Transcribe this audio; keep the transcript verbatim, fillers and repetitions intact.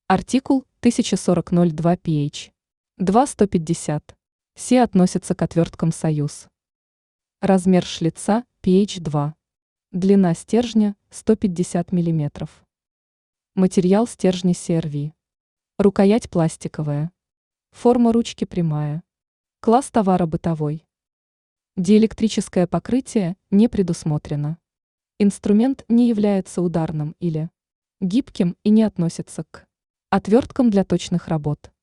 Артикул тысяча сорок ноль два пи эйч. два сто пятьдесят. Все относятся к отверткам Союз. Размер шлица пи эйч два. Длина стержня сто пятьдесят миллиметров. Материал стержня си эр ви. Рукоять пластиковая. Форма ручки прямая. Класс товара бытовой. Диэлектрическое покрытие не предусмотрено. Инструмент не является ударным или гибким и не относится к отверткам для точных работ.